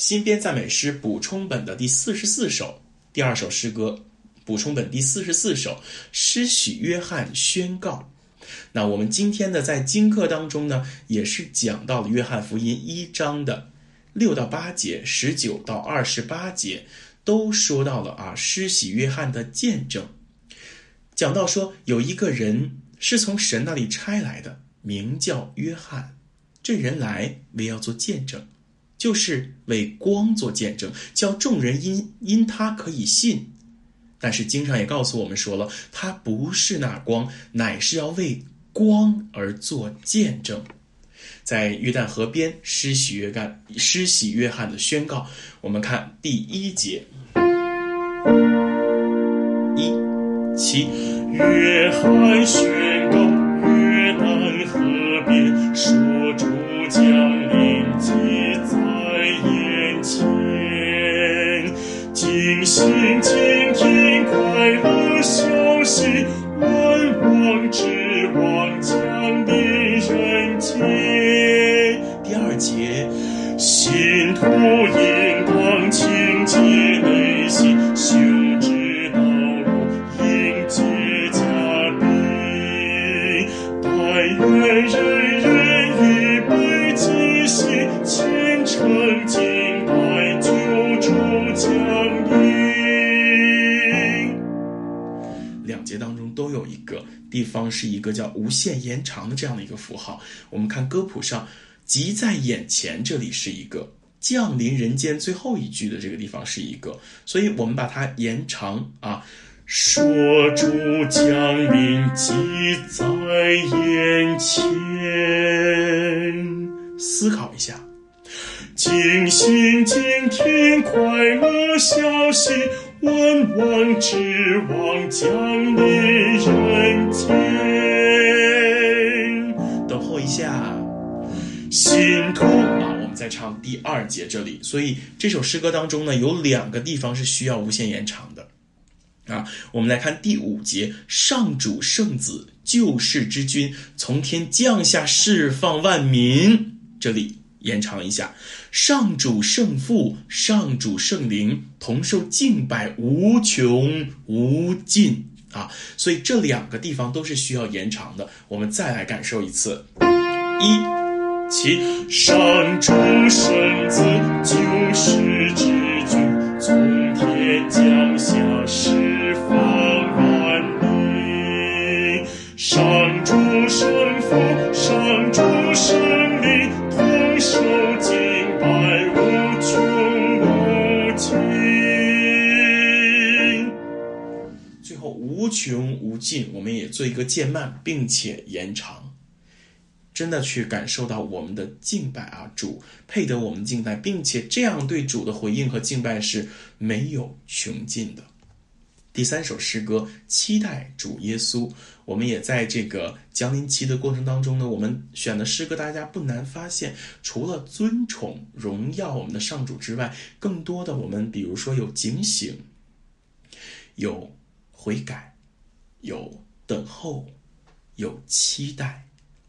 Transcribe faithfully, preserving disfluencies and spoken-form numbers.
新编赞美诗补充本的第四十四首，第二首诗歌，补充本第四十四首，施洗约翰宣告。那我们今天呢，在经课当中呢，也是讲到了约翰福音一章的六到八节，十九到二十八节，都说到了啊，施洗约翰的见证。讲到说有一个人是从神那里差来的，名叫约翰，这人来为要做见证，就是为光做见证，叫众人因因他可以信。但是经上也告诉我们说了，他不是那光，乃是要为光而做见证。在约旦河边施洗约翰施洗约翰的宣告，我们看第一节，一七， 约翰宣告约旦河边，说主降临即在眼前，尽心倾听快乐消息，万王之王降临人间。 第二节， 信徒应当清洁内心，修直道路，迎接嘉宾。但愿人人预备尽心，虔诚敬拜救主降临。 两节当中都有一个地方是一个叫无限延长的这样的一个符号。我们看歌谱上，即在眼前这里是一个，降临人间最后一句的这个地方是一个，所以我们把它延长啊， 说主降临即在眼前。 思考一下， 尽心倾听快乐消息，万王之王降临人间。 等候一下， 信徒啊，我们再唱第二节这里。所以这首诗歌当中呢，有两个地方是需要无限延长的啊。我们来看第五节，上主圣子救世之君从天降下释放万民，这里延长一下，上主圣父上主圣灵同受敬拜无穷无尽啊。所以这两个地方都是需要延长的。我们再来感受一次，一七，上主圣子救世之君从天降下释放万民。上主圣父上主圣灵同受敬拜无穷无尽。 最后无穷无尽，我们也做一个渐慢并且延长，真的去感受到我们的敬拜啊，主配得我们敬拜，并且这样对主的回应和敬拜是没有穷尽的。第三首诗歌，期待主耶稣。我们也在这个降临期的过程当中呢，我们选的诗歌大家不难发现，除了尊崇荣耀我们的上主之外，更多的我们比如说有警醒，有悔改，有等候，有期待。